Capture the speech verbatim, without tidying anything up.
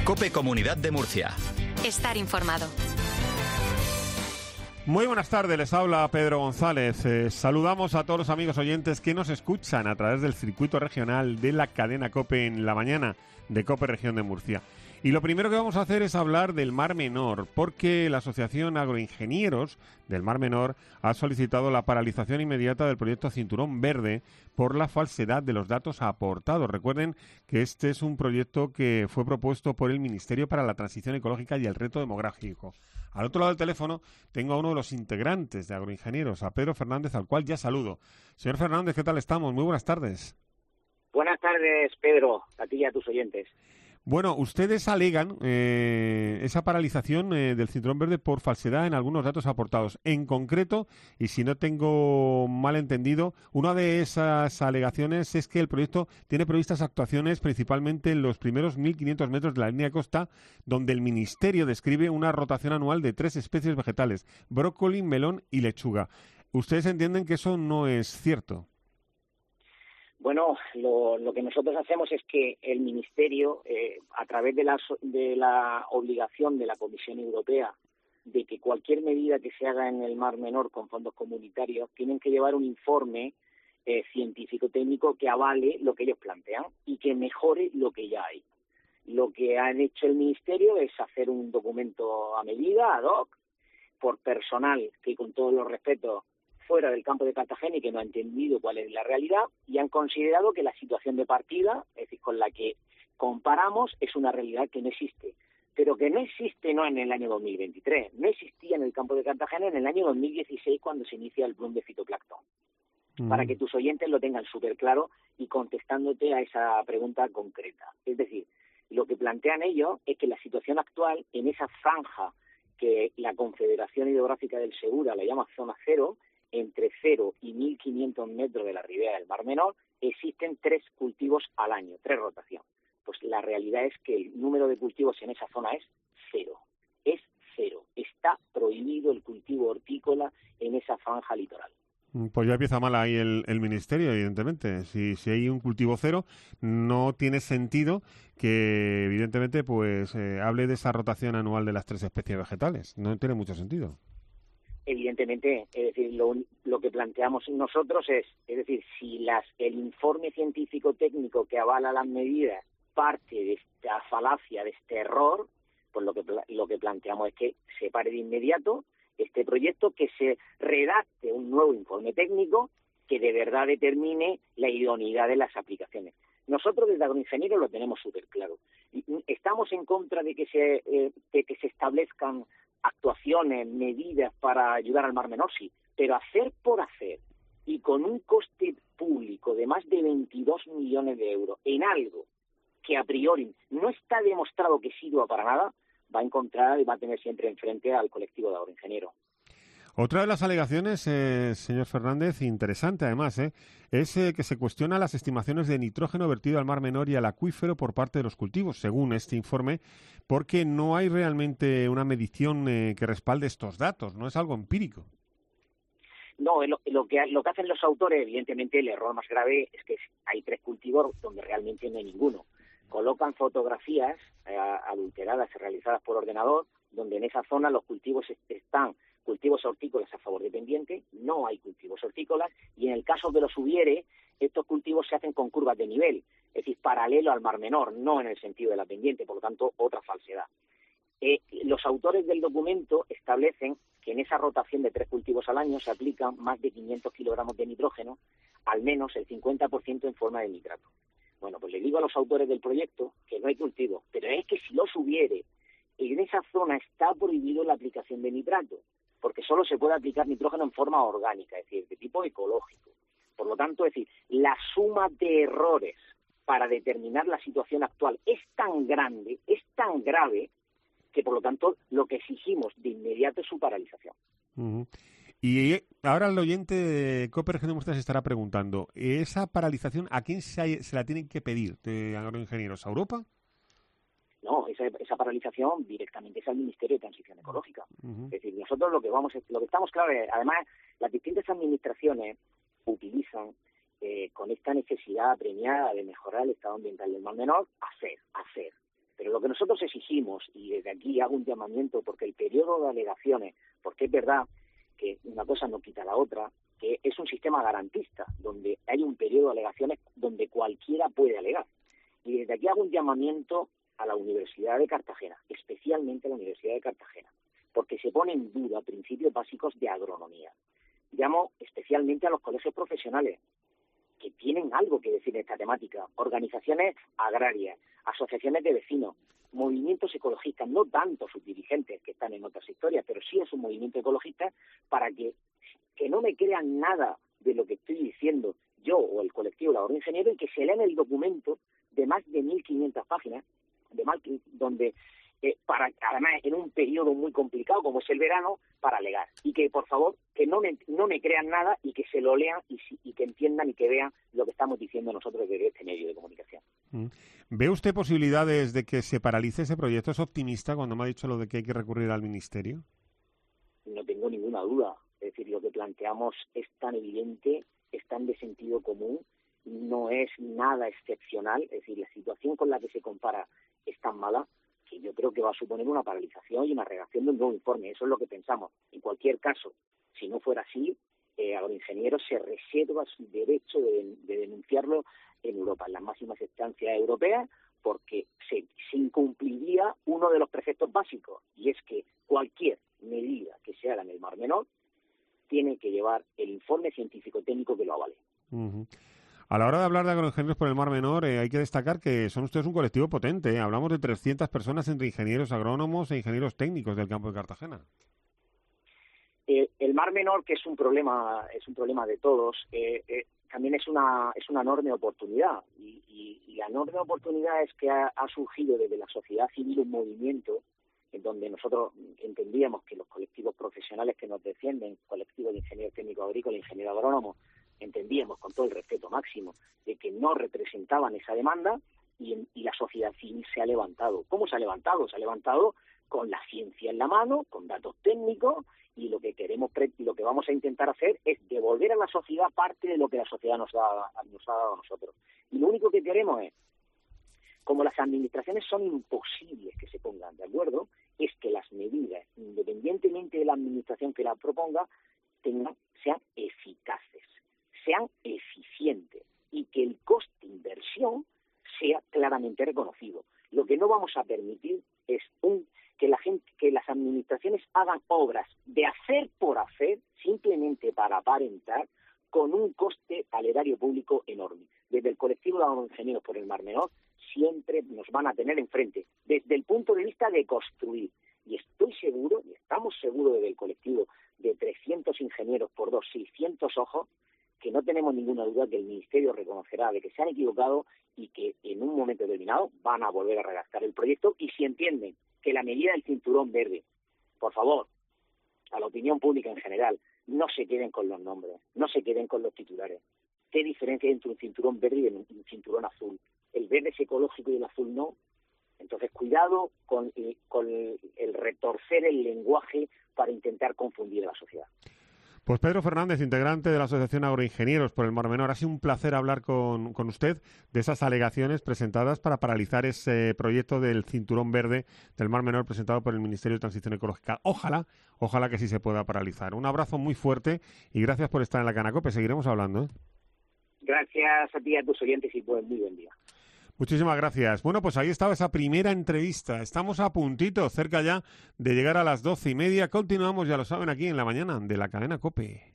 COPE Comunidad de Murcia. Estar informado. Muy buenas tardes, les habla Pedro González. Eh, saludamos a todos los amigos oyentes que nos escuchan a través del circuito regional de la cadena COPE en la mañana de COPE Región de Murcia. Y lo primero que vamos a hacer es hablar del Mar Menor, porque la Asociación Agroingenieros del Mar Menor ha solicitado la paralización inmediata del proyecto Cinturón Verde por la falsedad de los datos aportados. Recuerden que este es un proyecto que fue propuesto por el Ministerio para la Transición Ecológica y el Reto Demográfico. Al otro lado del teléfono tengo a uno de los integrantes de Agroingenieros, a Pedro Fernández, al cual ya saludo. Señor Fernández, ¿qué tal estamos? Muy buenas tardes. Buenas tardes, Pedro, a ti y a tus oyentes. Bueno, ustedes alegan eh, esa paralización eh, del Cinturón Verde por falsedad en algunos datos aportados. En concreto, y si no tengo mal entendido, una de esas alegaciones es que el proyecto tiene previstas actuaciones principalmente en los primeros mil quinientos metros de la línea de costa, donde el Ministerio describe una rotación anual de tres especies vegetales, brócoli, melón y lechuga. ¿Ustedes entienden que eso no es cierto? Bueno, lo, lo que nosotros hacemos es que el Ministerio, eh, a través de la, de la obligación de la Comisión Europea de que cualquier medida que se haga en el Mar Menor con fondos comunitarios, tienen que llevar un informe eh, científico-técnico que avale lo que ellos plantean y que mejore lo que ya hay. Lo que han hecho el Ministerio es hacer un documento a medida, ad hoc, por personal que, con todos los respetos, fuera del campo de Cartagena y que no ha entendido cuál es la realidad, y han considerado que la situación de partida, es decir, con la que comparamos, es una realidad que no existe, pero que no existe no en el año dos mil veintitrés, no existía en el campo de Cartagena en el año dos mil dieciséis cuando se inicia el boom de fitoplancton. Mm. Para que tus oyentes lo tengan súper claro y contestándote a esa pregunta concreta. Es decir, lo que plantean ellos es que la situación actual en esa franja que la Confederación Hidrográfica del Segura la llama zona cero, entre cero y mil quinientos metros de la ribera del Mar Menor, existen tres cultivos al año, tres rotaciones. Pues la realidad es que el número de cultivos en esa zona es cero, es cero. Está prohibido el cultivo hortícola en esa franja litoral. Pues ya empieza mal ahí el, el Ministerio, evidentemente. Si, si hay un cultivo cero, no tiene sentido que, evidentemente, pues eh, hable de esa rotación anual de las tres especies vegetales. No tiene mucho sentido. Evidentemente, es decir, lo, lo que planteamos nosotros es, es decir, si las el informe científico-técnico que avala las medidas parte de esta falacia, de este error, pues lo que lo que planteamos es que se pare de inmediato este proyecto, que se redacte un nuevo informe técnico que de verdad determine la idoneidad de las aplicaciones. Nosotros desde Agroingenieros lo tenemos súper claro. Estamos en contra de que se eh, de que se establezcan actuaciones, medidas para ayudar al Mar Menor, sí, pero hacer por hacer y con un coste público de más de veintidós millones de euros en algo que a priori no está demostrado que sirva para nada, va a encontrar y va a tener siempre enfrente al colectivo de agroingenieros. Otra de las alegaciones, eh, señor Fernández, interesante además, eh, es eh, que se cuestiona las estimaciones de nitrógeno vertido al Mar Menor y al acuífero por parte de los cultivos, según este informe, porque no hay realmente una medición eh, que respalde estos datos, no es algo empírico. No, lo, lo, que, lo que hacen los autores, evidentemente el error más grave es que hay tres cultivos donde realmente no hay ninguno. Colocan fotografías eh, adulteradas y realizadas por ordenador, donde en esa zona los cultivos están cultivos hortícolas a favor de pendiente, no hay cultivos hortícolas, y en el caso que los hubiere, estos cultivos se hacen con curvas de nivel, es decir, paralelo al Mar Menor, no en el sentido de la pendiente, por lo tanto, otra falsedad. Eh, los autores del documento establecen que en esa rotación de tres cultivos al año se aplican más de quinientos kilogramos de nitrógeno, al menos el cincuenta por ciento en forma de nitrato. Bueno, pues le digo a los autores del proyecto que no hay cultivo, pero es que si los hubiere, en esa zona está prohibido la aplicación de nitrato, porque solo se puede aplicar nitrógeno en forma orgánica, es decir, de tipo ecológico. Por lo tanto, es decir, la suma de errores para determinar la situación actual es tan grande, es tan grave, que por lo tanto lo que exigimos de inmediato es su paralización. Uh-huh. Y ahora el oyente de COPE Región de Murcia se estará preguntando, ¿esa paralización a quién se, se la tienen que pedir de agroingenieros? ¿A Europa? No, esa, esa paralización directamente es al Ministerio de Transición Ecológica. Uh-huh. Es decir, nosotros lo que vamos, lo que estamos claros es, además, las distintas administraciones utilizan eh, con esta necesidad premiada de mejorar el estado ambiental del Mar Menor, hacer, hacer. Pero lo que nosotros exigimos, y desde aquí hago un llamamiento, porque el periodo de alegaciones, porque es verdad que una cosa no quita la otra, que es un sistema garantista, donde hay un periodo de alegaciones donde cualquiera puede alegar. Y desde aquí hago un llamamiento a la Universidad de Cartagena, especialmente a la Universidad de Cartagena, porque se ponen en duda principios básicos de agronomía. Llamo especialmente a los colegios profesionales, que tienen algo que decir en esta temática, organizaciones agrarias, asociaciones de vecinos, movimientos ecologistas, no tanto sus dirigentes que están en otras historias, pero sí es un movimiento ecologista, para que, que no me crean nada de lo que estoy diciendo yo o el colectivo de agroingenieros, y que se lean el documento de más de mil quinientas páginas, de más, donde eh, para además en un periodo muy complicado como es el verano, para alegar. Y que por favor que no me, no me crean nada, y que se lo lean y, y que entiendan y que vean lo que estamos diciendo nosotros desde este medio de comunicación. ¿Ve usted posibilidades de que se paralice ese proyecto? ¿Es optimista cuando me ha dicho lo de que hay que recurrir al Ministerio? No tengo ninguna duda. Es decir, lo que planteamos es tan evidente, es tan de sentido común, no es nada excepcional. Es decir, la situación con la que se compara es tan mala que yo creo que va a suponer una paralización y una redacción de un nuevo informe. Eso es lo que pensamos. En cualquier caso, si no fuera así, eh, Agroingenieros se reserva su derecho de, de denunciarlo en Europa, en las máximas instancias europeas, porque se, se incumpliría uno de los preceptos básicos, y es que cualquier medida que se haga en el Mar Menor tiene que llevar el informe científico-técnico que lo avale. Uh-huh. A la hora de hablar de agroingenieros por el Mar Menor, eh, hay que destacar que son ustedes un colectivo potente, ¿eh? Hablamos de trescientas personas entre ingenieros agrónomos e ingenieros técnicos del campo de Cartagena. Eh, el Mar Menor, que es un problema, es un problema de todos, eh, eh, también es una es una enorme oportunidad, y, y, y la enorme oportunidad es que ha, ha surgido desde la sociedad civil un movimiento en donde nosotros entendíamos que los colectivos profesionales que nos defienden, colectivos de ingenieros técnicos agrícolas, ingenieros agrónomos, entendíamos con todo el respeto máximo de que no representaban esa demanda, y, y la sociedad civil se ha levantado. ¿Cómo se ha levantado? Se ha levantado con la ciencia en la mano, con datos técnicos, y lo que queremos y lo que vamos a intentar hacer es devolver a la sociedad parte de lo que la sociedad nos ha, nos ha dado a nosotros. Y lo único que queremos es, como las administraciones son imposibles que se pongan de acuerdo, es que las medidas, independientemente de la administración que las proponga, tengan, sean eficaces, sean eficientes, y que el coste de inversión sea claramente reconocido. Lo que no vamos a permitir es un que la gente, que las administraciones hagan obras de hacer por hacer, simplemente para aparentar, con un coste al erario público enorme. Desde el colectivo de agroingenieros por el Mar Menor siempre nos van a tener enfrente, desde el punto de vista de construir. Y estoy seguro, y estamos seguros desde el colectivo de trescientos ingenieros por dos, seiscientos ojos, que no tenemos ninguna duda que el Ministerio reconocerá de que se han equivocado y que en un momento determinado van a volver a redactar el proyecto. Y si entienden que la medida del cinturón verde, por favor, a la opinión pública en general, no se queden con los nombres, no se queden con los titulares. ¿Qué diferencia hay entre un cinturón verde y un cinturón azul? El verde es ecológico y el azul no. Entonces, cuidado con, con el retorcer el lenguaje para intentar confundir a la sociedad. Pues Pedro Fernández, integrante de la Asociación Agroingenieros por el Mar Menor, ha sido un placer hablar con, con usted de esas alegaciones presentadas para paralizar ese proyecto del cinturón verde del Mar Menor presentado por el Ministerio de Transición Ecológica. Ojalá, ojalá que sí se pueda paralizar. Un abrazo muy fuerte y gracias por estar en la Canacope. Seguiremos hablando, ¿eh? Gracias a ti y a tus oyentes, y buen, muy buen día. Muchísimas gracias. Bueno, pues ahí estaba esa primera entrevista. Estamos a puntito, cerca ya de llegar a las doce y media. Continuamos, ya lo saben, aquí en la mañana de la cadena COPE.